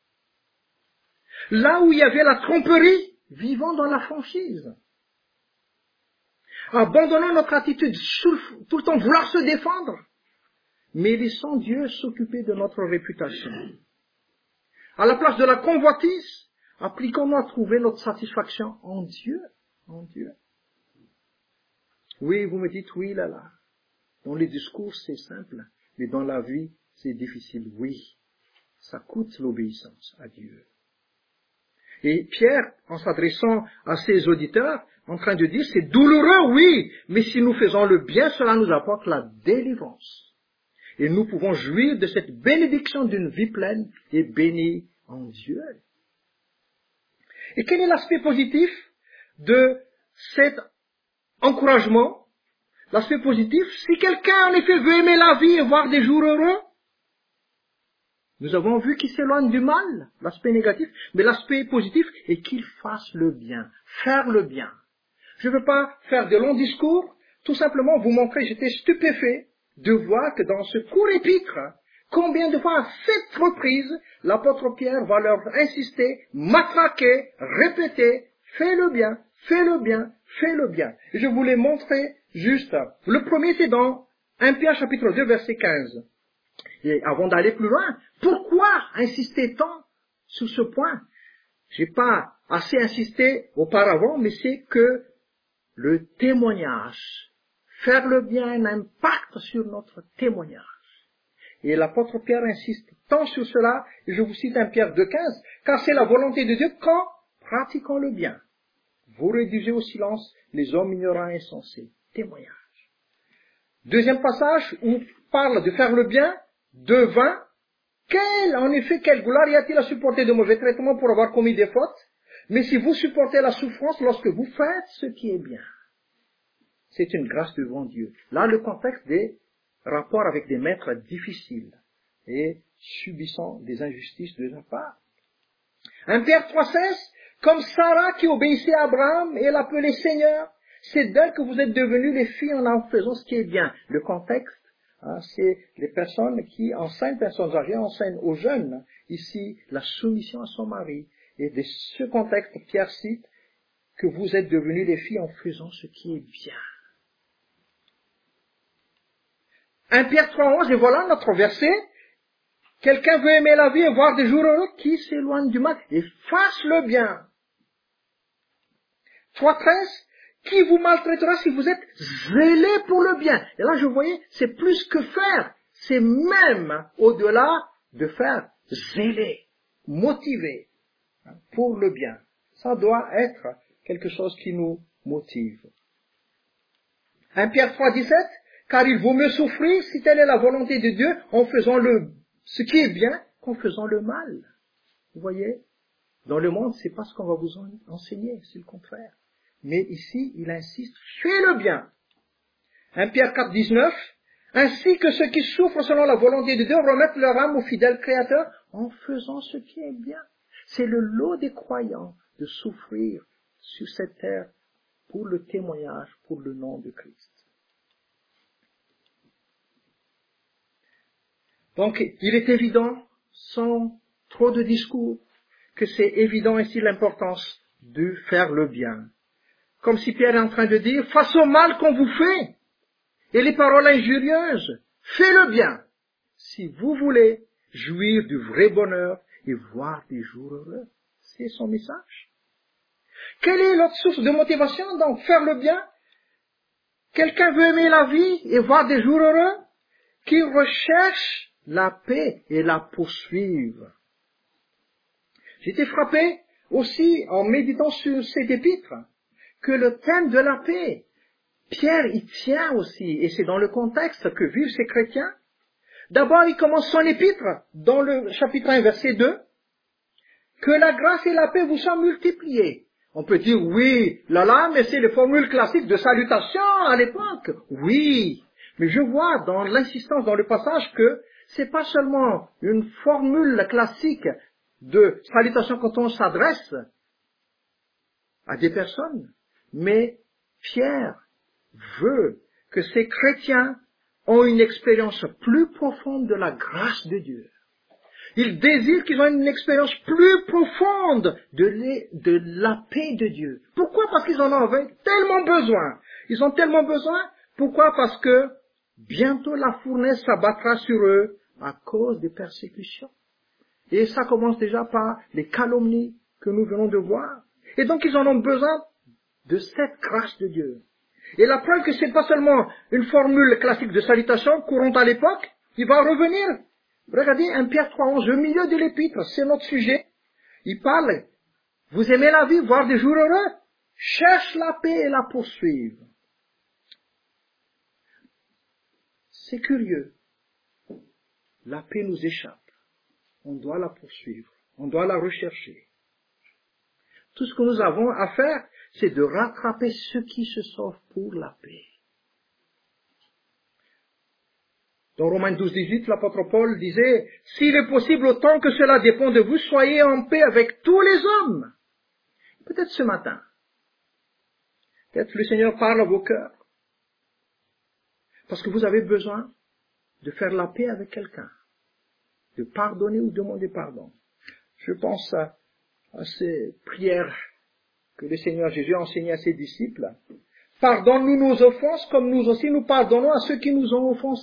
[SPEAKER 1] Là où il y avait la tromperie, vivons dans la franchise. Abandonnons notre attitude tout le temps vouloir se défendre, mais laissons Dieu s'occuper de notre réputation. À la place de la convoitise, appliquons-nous à trouver notre satisfaction en Dieu. En Dieu. Oui, vous me dites, oui, là. Dans les discours, c'est simple, mais dans la vie, c'est difficile. Oui, ça coûte l'obéissance à Dieu. Et Pierre, en s'adressant à ses auditeurs, en train de dire, c'est douloureux, oui, mais si nous faisons le bien, cela nous apporte la délivrance. Et nous pouvons jouir de cette bénédiction d'une vie pleine et bénie en Dieu. Et quel est l'aspect positif de cet encouragement? L'aspect positif, si quelqu'un en effet veut aimer la vie et voir des jours heureux, nous avons vu qu'il s'éloigne du mal, l'aspect négatif, mais l'aspect positif est qu'il fasse le bien, faire le bien. Je ne veux pas faire de longs discours, tout simplement vous montrer, j'étais stupéfait de voir que dans ce court épître, combien de fois à 7 reprises, l'apôtre Pierre va leur insister, matraquer, répéter, fais le bien, fais le bien, fais le bien. Et je vous l'ai montré juste. Le premier, c'est dans 1 Pierre chapitre 2, verset 15. Et avant d'aller plus loin, pourquoi insister tant sur ce point? J'ai pas assez insisté auparavant, mais c'est que le témoignage, faire le bien a un impact sur notre témoignage. Et l'apôtre Pierre insiste tant sur cela, et je vous cite 1 Pierre 2,15, car c'est la volonté de Dieu quand pratiquons le bien. Vous rédigez au silence les hommes ignorants et insensés. Témoignage. Deuxième passage où parle de faire le bien, 2,20. En effet, quelle gloire y a-t-il à supporter de mauvais traitements pour avoir commis des fautes? Mais si vous supportez la souffrance lorsque vous faites ce qui est bien, c'est une grâce devant Dieu. Là, le contexte des rapports avec des maîtres difficiles et subissant des injustices de leur part. 1 Pierre 3,16, comme Sarah qui obéissait à Abraham et l'appelait Seigneur, c'est d'elle que vous êtes devenus les filles en faisant ce qui est bien. Le contexte, c'est les personnes qui enseignent, personnes âgées, enseignent aux jeunes, ici, la soumission à son mari. Et de ce contexte, Pierre cite que vous êtes devenus les filles en faisant ce qui est bien. 1 Pierre 3,11, et voilà notre verset. Quelqu'un veut aimer la vie et voir des jours heureux, qui s'éloigne du mal et fasse le bien. 3,13, qui vous maltraitera si vous êtes zélé pour le bien. Et là, je voyais, c'est plus que faire. C'est même au-delà de faire, zélé, motivé pour le bien. Ça doit être quelque chose qui nous motive. 1 Pierre 3, 17, car il vaut mieux souffrir, si telle est la volonté de Dieu, en faisant ce qui est bien, qu'en faisant le mal. Vous voyez? Dans le monde, c'est pas ce qu'on va vous enseigner, c'est le contraire. Mais ici, il insiste, fais le bien. 1 Pierre 4, 19, ainsi que ceux qui souffrent selon la volonté de Dieu remettent leur âme au fidèle Créateur en faisant ce qui est bien. C'est le lot des croyants de souffrir sur cette terre pour le témoignage, pour le nom de Christ. Donc, il est évident, sans trop de discours, que c'est évident ici l'importance de faire le bien. Comme si Pierre est en train de dire, face au mal qu'on vous fait, et les paroles injurieuses, fais le bien, si vous voulez jouir du vrai bonheur et voir des jours heureux. C'est son message. Quelle est l'autre source de motivation? Donc, faire le bien. Quelqu'un veut aimer la vie et voir des jours heureux, qui recherche la paix et la poursuivre. J'ai été frappé aussi en méditant sur cet épître que le thème de la paix, Pierre y tient aussi, et c'est dans le contexte que vivent ces chrétiens. D'abord, il commence son épître dans le chapitre 1, verset 2, que la grâce et la paix vous soient multipliées. On peut dire oui, mais c'est les formules classiques de salutation à l'époque. Oui, mais je vois dans l'insistance dans le passage que c'est pas seulement une formule classique de salutation quand on s'adresse à des personnes, mais Pierre veut que ces chrétiens ont une expérience plus profonde de la grâce de Dieu. Il désire qu'ils aient une expérience plus profonde de la paix de Dieu. Pourquoi? Parce qu'ils en ont tellement besoin. Ils ont tellement besoin. Pourquoi? Parce que bientôt la fournaise s'abattra sur eux à cause des persécutions. Et ça commence déjà par les calomnies que nous venons de voir. Et donc ils en ont besoin de cette grâce de Dieu. Et la preuve que ce n'est pas seulement une formule classique de salutation courante à l'époque, il va revenir. Regardez 1 Pierre 3,11, au milieu de l'épître, c'est notre sujet. Il parle, vous aimez la vie, voir des jours heureux, cherche la paix et la poursuivre. C'est curieux. La paix nous échappe. On doit la poursuivre. On doit la rechercher. Tout ce que nous avons à faire, c'est de rattraper ceux qui se sauvent pour la paix. Dans Romains 12, 18, l'apôtre Paul disait, « S'il est possible, autant que cela dépend de vous, soyez en paix avec tous les hommes. » Peut-être ce matin. Peut-être le Seigneur parle à vos cœurs. Parce que vous avez besoin de faire la paix avec quelqu'un. De pardonner ou demander pardon. Je pense à ces prières que le Seigneur Jésus a enseignées à ses disciples. « Pardonne-nous nos offenses comme nous aussi nous pardonnons à ceux qui nous ont offensés. »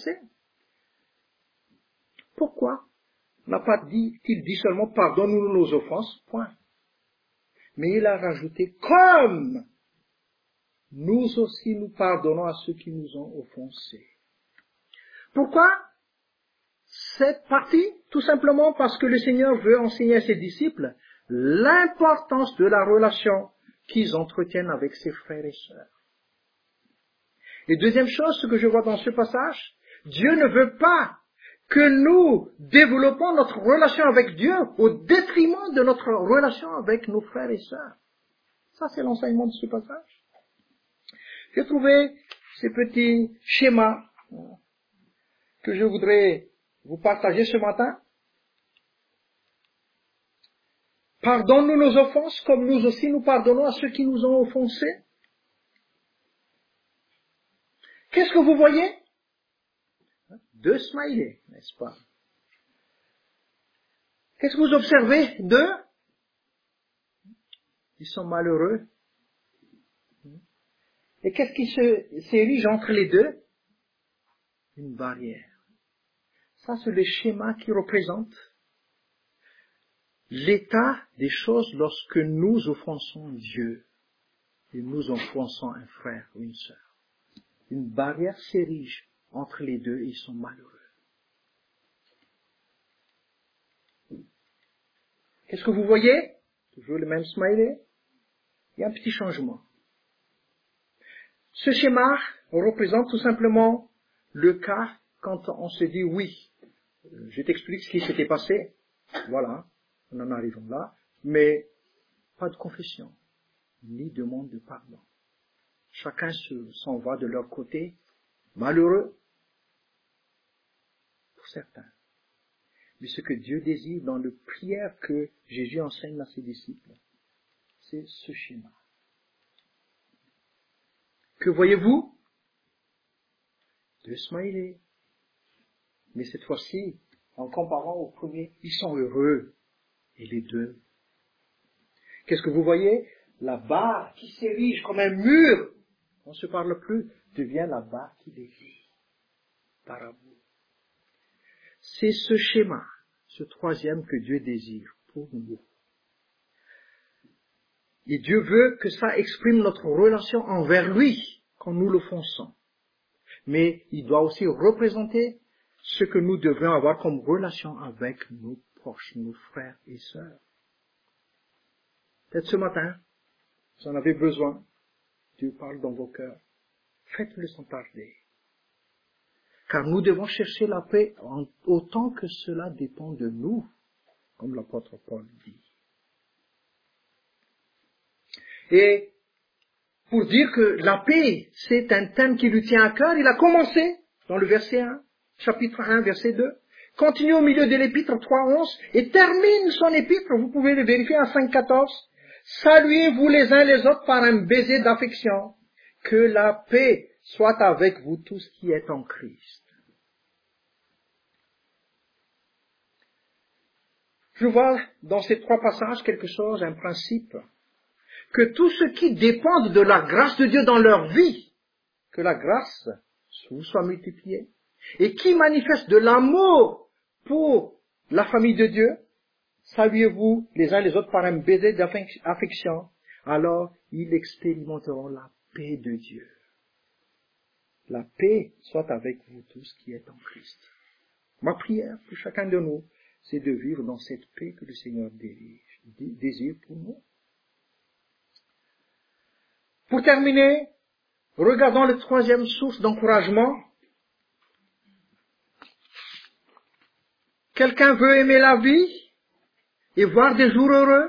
[SPEAKER 1] Pourquoi n'a pas dit-il dit seulement pardonne-nous nos offenses, point. Mais il a rajouté comme nous aussi nous pardonnons à ceux qui nous ont offensés. Pourquoi cette partie? Tout simplement parce que le Seigneur veut enseigner à ses disciples l'importance de la relation qu'ils entretiennent avec ses frères et sœurs. Et deuxième chose, ce que je vois dans ce passage, Dieu ne veut pas que nous développons notre relation avec Dieu au détriment de notre relation avec nos frères et sœurs. Ça, c'est l'enseignement de ce passage. J'ai trouvé ces petits schémas que je voudrais vous partager ce matin. Pardonne-nous nos offenses comme nous aussi nous pardonnons à ceux qui nous ont offensés. Qu'est-ce que vous voyez? Deux smileys, n'est-ce pas? Qu'est-ce que vous observez d'eux? Ils sont malheureux. Et qu'est-ce qui s'érige entre les deux? Une barrière. Ça, c'est le schéma qui représente l'état des choses lorsque nous offensons Dieu et nous offensons un frère ou une sœur. Une barrière s'érige entre les deux et ils sont malheureux. Qu'est-ce que vous voyez? Toujours le même smiley. Il y a un petit changement. Ce schéma représente tout simplement le cas quand on se dit oui. Je t'explique ce qui s'était passé. Voilà, on en arrive là. Mais pas de confession, ni demande de pardon. Chacun s'en va de leur côté, malheureux pour certains. Mais ce que Dieu désire dans la prière que Jésus enseigne à ses disciples, c'est ce schéma. Que voyez-vous? Deux smileys. Mais cette fois-ci, en comparant au premier, ils sont heureux. Et les deux. Qu'est-ce que vous voyez? La barre qui s'érige comme un mur, on ne se parle plus, devient la barre qui les lie par amour. C'est ce schéma, ce troisième que Dieu désire pour nous. Et Dieu veut que ça exprime notre relation envers lui quand nous le faisons. Mais il doit aussi représenter ce que nous devons avoir comme relation avec nos proches, nos frères et sœurs. Peut-être ce matin, vous en avez besoin. Dieu parle dans vos cœurs. Faites-le sans tarder. Car nous devons chercher la paix autant que cela dépend de nous, comme l'apôtre Paul dit. Et pour dire que la paix, c'est un thème qui lui tient à cœur, il a commencé dans le verset 1, chapitre 1, verset 2, continue au milieu de l'épître 3.11 et termine son épître, vous pouvez le vérifier à 5.14. Saluez-vous les uns les autres par un baiser d'affection. Que la paix soit avec vous tous qui êtes en Christ. Je vois dans ces trois passages quelque chose, un principe, que tous ceux qui dépendent de la grâce de Dieu dans leur vie, que la grâce vous soit multipliée, et qui manifestent de l'amour pour la famille de Dieu, saluez-vous les uns les autres par un baiser d'affection, alors ils expérimenteront la paix de Dieu. La paix soit avec vous tous qui êtes en Christ. Ma prière pour chacun de nous, c'est de vivre dans cette paix que le Seigneur désire pour nous. Pour terminer, regardons la troisième source d'encouragement. Quelqu'un veut aimer la vie et voir des jours heureux,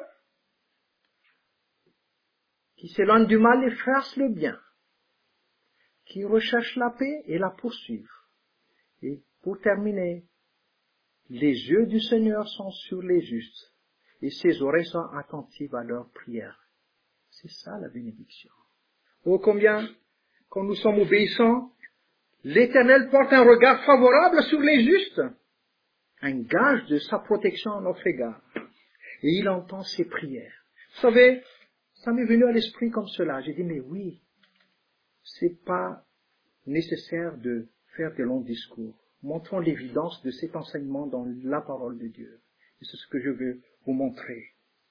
[SPEAKER 1] qui s'éloigne du mal et fasse le bien, qui recherche la paix et la poursuivre. Et pour terminer, les yeux du Seigneur sont sur les justes et ses oreilles sont attentives à leurs prières. C'est ça la bénédiction. Oh combien, quand nous sommes obéissants, l'Éternel porte un regard favorable sur les justes, un gage de sa protection à notre égard. Et il entend ses prières. Vous savez, ça m'est venu à l'esprit comme cela. J'ai dit, mais oui, c'est pas nécessaire de faire de longs discours. Montrons l'évidence de cet enseignement dans la parole de Dieu. Et c'est ce que je veux vous montrer.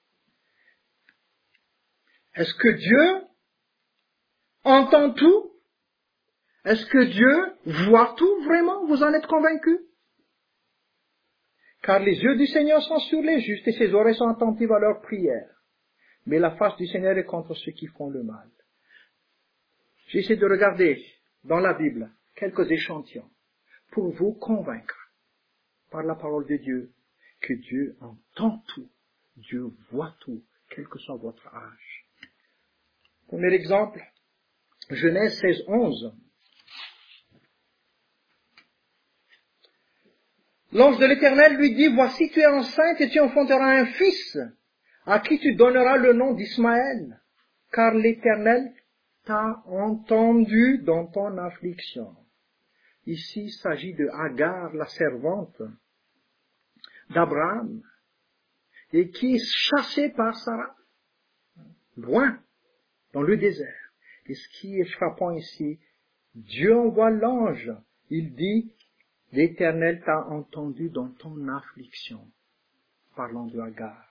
[SPEAKER 1] Est-ce que Dieu entend tout? Est-ce que Dieu voit tout vraiment? Vous en êtes convaincus? Car les yeux du Seigneur sont sur les justes et ses oreilles sont attentives à leurs prières. Mais la face du Seigneur est contre ceux qui font le mal. J'essaie de regarder dans la Bible quelques échantillons pour vous convaincre par la parole de Dieu que Dieu entend tout, Dieu voit tout, quel que soit votre âge. Premier exemple, Genèse 16:11. L'ange de l'Éternel lui dit, voici tu es enceinte et tu enfanteras un fils, à qui tu donneras le nom d'Ismaël, car l'Éternel t'a entendu dans ton affliction. Ici, il s'agit de Agar, la servante d'Abraham, et qui est chassée par Sarah, loin, dans le désert. Et ce qui est frappant ici, Dieu envoie l'ange, il dit, l'Éternel t'a entendu dans ton affliction, parlant de Agar.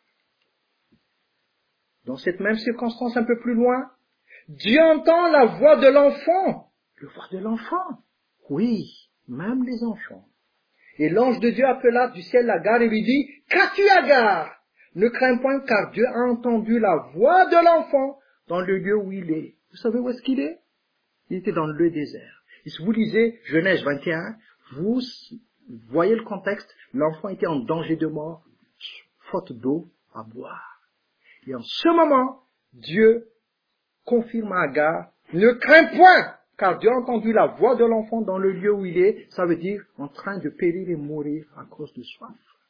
[SPEAKER 1] Dans cette même circonstance un peu plus loin, Dieu entend la voix de l'enfant. La voix de l'enfant. Oui, même les enfants. Et l'ange de Dieu appela du ciel Agar et lui dit, qu'as-tu Agar? Ne crains point car Dieu a entendu la voix de l'enfant dans le lieu où il est. Vous savez où est-ce qu'il est? Il était dans le désert. Et si vous lisez Genèse 21, vous voyez le contexte, l'enfant était en danger de mort, faute d'eau à boire. Et en ce moment, Dieu confirme à Agar, ne crains point, car Dieu a entendu la voix de l'enfant dans le lieu où il est, ça veut dire en train de périr et mourir à cause de soif.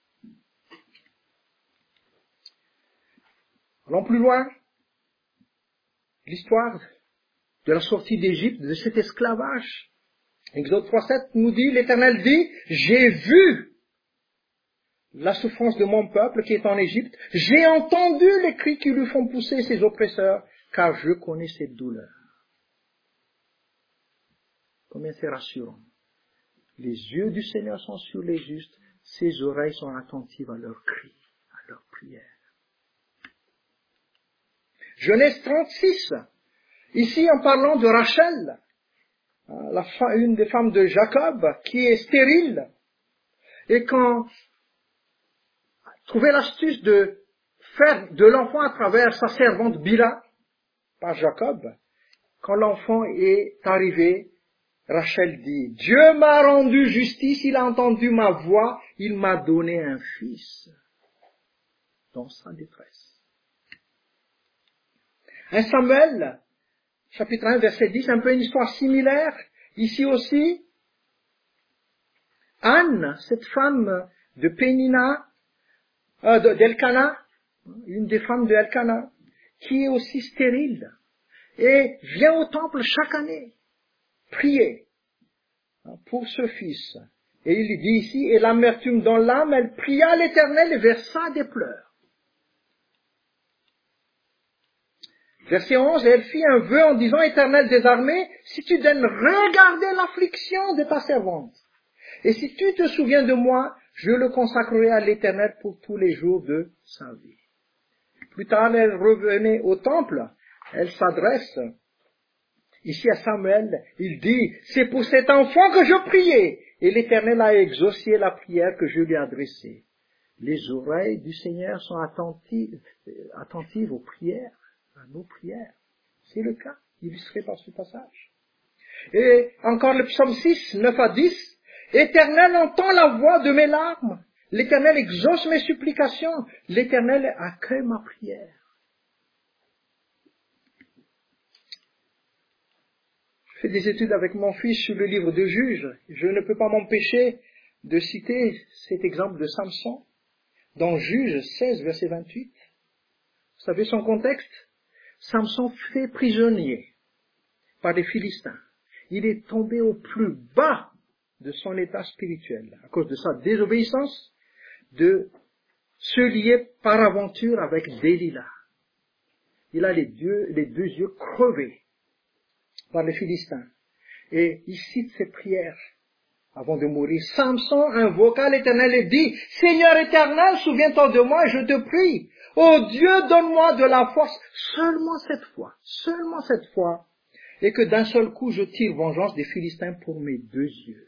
[SPEAKER 1] Allons plus loin, l'histoire de la sortie d'Égypte, de cet esclavage. Exode 3.7 nous dit, l'Éternel dit, j'ai vu la souffrance de mon peuple qui est en Égypte, j'ai entendu les cris qui lui font pousser ses oppresseurs, car je connais ses douleurs. Combien c'est rassurant. Les yeux du Seigneur sont sur les justes, ses oreilles sont attentives à leurs cris, à leurs prières. Genèse 36, ici en parlant de Rachel, une des femmes de Jacob, qui est stérile, et quand trouvait l'astuce de faire de l'enfant à travers sa servante Bila, par Jacob, quand l'enfant est arrivé, Rachel dit, Dieu m'a rendu justice, il a entendu ma voix, il m'a donné un fils, dans sa détresse. 1 Samuel, chapitre 1, verset 10, un peu une histoire similaire. Ici aussi, Anne, cette femme de Pénina, d'Elkana, une des femmes de Elkana, qui est aussi stérile, et vient au temple chaque année, prier pour ce fils. Et il dit ici, et l'amertume dans l'âme, elle pria l'Éternel et versa des pleurs. Verset 11, et elle fit un vœu en disant, Éternel des armées, si tu daignes regarder l'affliction de ta servante, et si tu te souviens de moi, je le consacrerai à l'Éternel pour tous les jours de sa vie. Plus tard, elle revenait au temple, elle s'adresse ici à Samuel, il dit, c'est pour cet enfant que je priais, et l'Éternel a exaucé la prière que je lui ai adressée. Les oreilles du Seigneur sont attentives aux prières, à nos prières. C'est le cas, illustré par ce passage. Et encore le psaume 6, 9 à 10, Éternel entend la voix de mes larmes, l'Éternel exauce mes supplications, l'Éternel accueille ma prière. Je fais des études avec mon fils sur le livre de Juges. Je ne peux pas m'empêcher de citer cet exemple de Samson dans Juges 16, verset 28. Vous savez son contexte? Samson fait prisonnier par les Philistins. Il est tombé au plus bas de son état spirituel à cause de sa désobéissance, de se lier par aventure avec Delilah. Il a les deux yeux crevés par les Philistins. Et il cite ses prières avant de mourir. Samson invoqua l'Éternel et dit, Seigneur éternel, souviens-toi de moi, je te prie. Oh Dieu, donne-moi de la force, seulement cette fois, et que d'un seul coup je tire vengeance des Philistins pour mes deux yeux.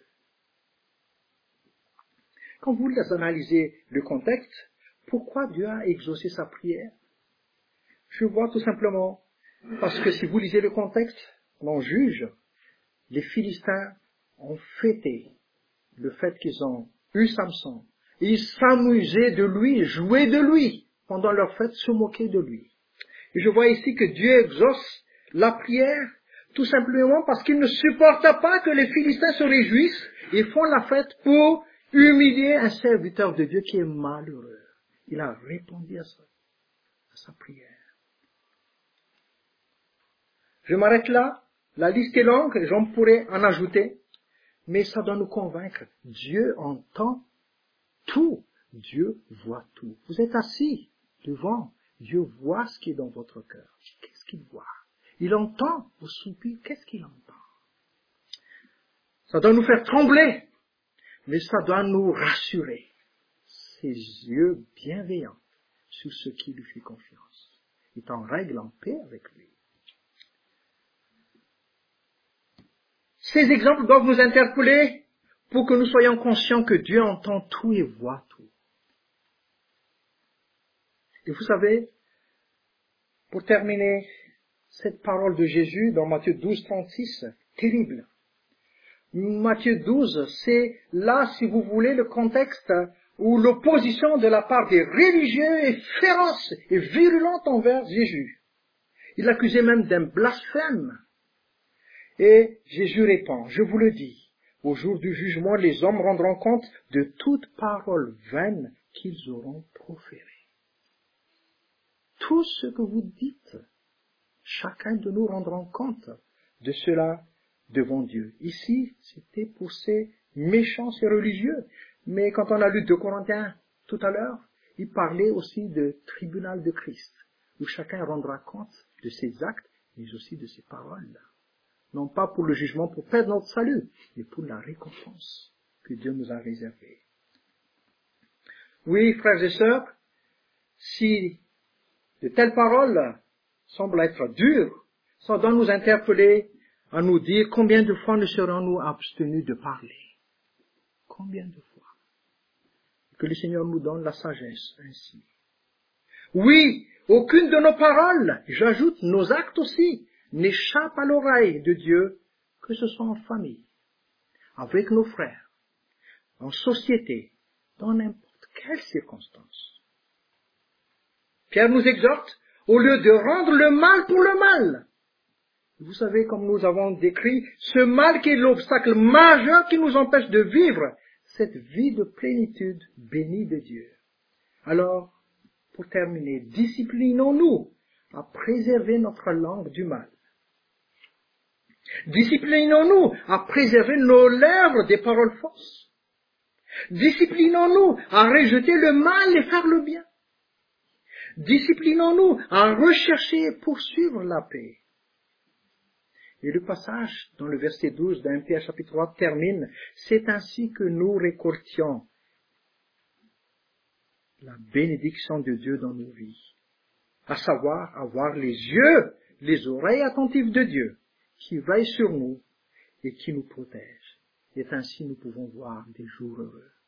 [SPEAKER 1] Quand vous analysez le contexte, pourquoi Dieu a exaucé sa prière? Je vois tout simplement, parce que si vous lisez le contexte, on juge, les Philistins ont fêté le fait qu'ils ont eu Samson. Ils s'amusaient de lui, jouaient de lui, pendant leur fête, se moquaient de lui. Et je vois ici que Dieu exauce la prière, tout simplement parce qu'il ne supporte pas que les Philistins se réjouissent et font la fête pour humilier un serviteur de Dieu qui est malheureux. Il a répondu à sa prière. Je m'arrête là. La liste est longue, j'en pourrais en ajouter. Mais ça doit nous convaincre. Dieu entend tout. Dieu voit tout. Vous êtes assis devant. Dieu voit ce qui est dans votre cœur. Qu'est-ce qu'il voit? Il entend vos soupirs. Qu'est-ce qu'il entend? Ça doit nous faire trembler. Mais ça doit nous rassurer. Ses yeux bienveillants sur ceux qui lui font confiance. Il est en règle, en paix avec lui. Ces exemples doivent nous interpeller pour que nous soyons conscients que Dieu entend tout et voit tout. Et vous savez, pour terminer cette parole de Jésus dans Matthieu 12, 36, terrible. Matthieu 12, c'est là, si vous voulez, le contexte où l'opposition de la part des religieux est féroce et virulente envers Jésus. Il l'accusait même d'un blasphème. Et Jésus répond, je vous le dis, au jour du jugement, les hommes rendront compte de toute parole vaine qu'ils auront proférée. Tout ce que vous dites, chacun de nous rendra compte de cela devant Dieu. Ici, c'était pour ces méchants, ces religieux. Mais quand on a lu 2 Corinthiens tout à l'heure, il parlait aussi de tribunal de Christ, où chacun rendra compte de ses actes, mais aussi de ses paroles. Non pas pour le jugement, pour perdre notre salut, mais pour la récompense que Dieu nous a réservée. Oui, frères et sœurs, si de telles paroles semblent être dures, ça doit nous interpeller à nous dire combien de fois nous serons-nous abstenus de parler. Combien de fois? Que le Seigneur nous donne la sagesse ainsi. Oui, aucune de nos paroles, j'ajoute nos actes aussi, n'échappe à l'oreille de Dieu, que ce soit en famille, avec nos frères, en société, dans n'importe quelle circonstance. Pierre nous exhorte, au lieu de rendre le mal pour le mal. Vous savez, comme nous avons décrit, ce mal qui est l'obstacle majeur qui nous empêche de vivre cette vie de plénitude bénie de Dieu. Alors, pour terminer, disciplinons-nous à préserver notre langue du mal. Disciplinons-nous à préserver nos lèvres des paroles fausses. Disciplinons-nous à rejeter le mal et faire le bien. Disciplinons-nous à rechercher et poursuivre la paix. Et le passage dans le verset 12 d'A Pierre chapitre 3 termine, c'est ainsi que nous récoltions la bénédiction de Dieu dans nos vies, à savoir avoir les yeux, les oreilles attentives de Dieu, qui veille sur nous et qui nous protège. Et ainsi nous pouvons voir des jours heureux.